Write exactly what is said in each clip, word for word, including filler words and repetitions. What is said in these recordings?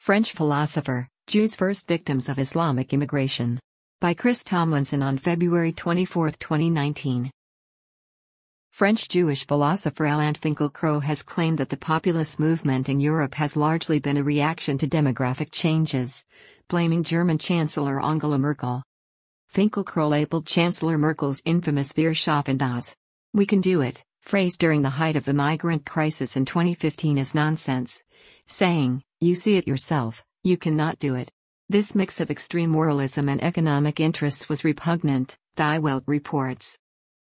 French philosopher, Jews' first victims of Islamic immigration. By Chris Tomlinson on February twenty-fourth, twenty nineteen. French Jewish philosopher Alain Finkielkraut has claimed that the populist movement in Europe has largely been a reaction to demographic changes, blaming German Chancellor Angela Merkel. Finkielkraut labeled Chancellor Merkel's infamous Wir schaffen das, "We can do it," phrase during the height of the migrant crisis in twenty fifteen as nonsense, saying, "You see it yourself, you cannot do it." This mix of extreme moralism and economic interests was repugnant, Die Welt reports.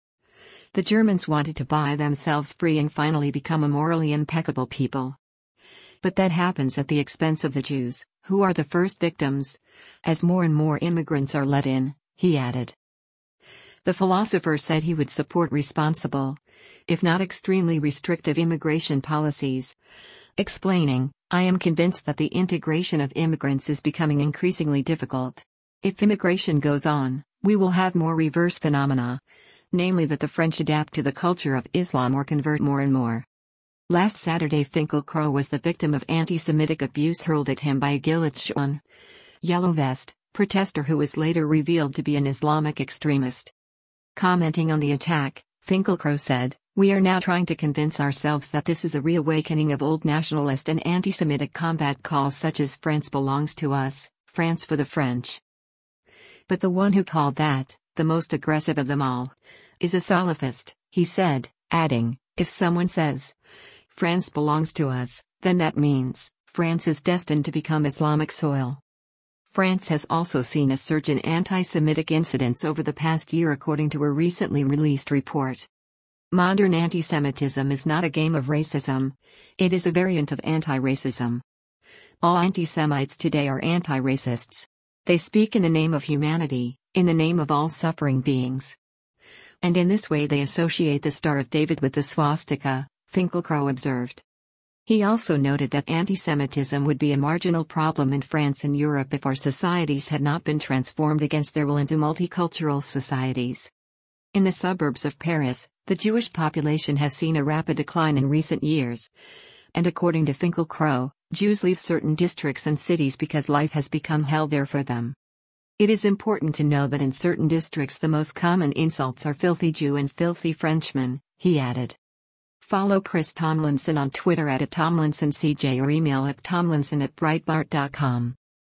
The Germans wanted to buy themselves free and finally become a morally impeccable people. But that happens at the expense of the Jews, who are the first victims, as more and more immigrants are let in, he added. The philosopher said he would support responsible, if not extremely restrictive immigration policies, explaining, "I am convinced that the integration of immigrants is becoming increasingly difficult. If immigration goes on, we will have more reverse phenomena, namely that the French adapt to the culture of Islam or convert more and more." Last Saturday, Finkielkraut was the victim of anti-Semitic abuse hurled at him by a Gilad Sharon, yellow vest, protester who was later revealed to be an Islamic extremist. Commenting on the attack, Finkielkraut said, "We are now trying to convince ourselves that this is a reawakening of old nationalist and anti-Semitic combat calls such as France belongs to us, France for the French. But the one who called that, the most aggressive of them all, is a Salafist," he said, adding, "If someone says, France belongs to us, then that means, France is destined to become Islamic soil." France has also seen a surge in anti-Semitic incidents over the past year according to a recently released report. Modern anti-Semitism is not a game of racism, it is a variant of anti-racism. All anti-Semites today are anti-racists. They speak in the name of humanity, in the name of all suffering beings. And in this way they associate the Star of David with the swastika, Finkielkraut observed. He also noted that anti-Semitism would be a marginal problem in France and Europe if our societies had not been transformed against their will into multicultural societies. In the suburbs of Paris, the Jewish population has seen a rapid decline in recent years. And according to Finkielkraut, Jews leave certain districts and cities because life has become hell there for them. It is important to know that in certain districts the most common insults are filthy Jew and filthy Frenchman, he added. Follow Chris Tomlinson on Twitter at Tomlinson C J or email at tomlinson at breitbart dot com.